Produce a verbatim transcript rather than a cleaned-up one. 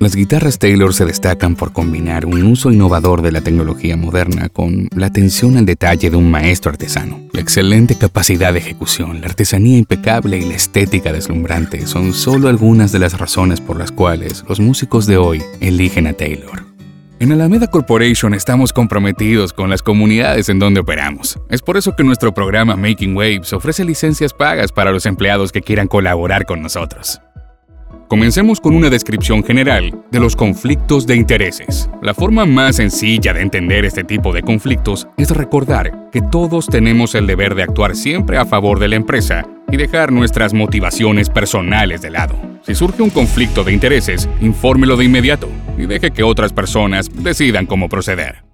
Las guitarras Taylor se destacan por combinar un uso innovador de la tecnología moderna con la atención al detalle de un maestro artesano. La excelente capacidad de ejecución, la artesanía impecable y la estética deslumbrante son solo algunas de las razones por las cuales los músicos de hoy eligen a Taylor. En Alameda Corporation estamos comprometidos con las comunidades en donde operamos. Es por eso que nuestro programa Making Waves ofrece licencias pagas para los empleados que quieran colaborar con nosotros. Comencemos con una descripción general de los conflictos de intereses. La forma más sencilla de entender este tipo de conflictos es recordar que todos tenemos el deber de actuar siempre a favor de la empresa y dejar nuestras motivaciones personales de lado. Si surge un conflicto de intereses, infórmelo de inmediato y deje que otras personas decidan cómo proceder.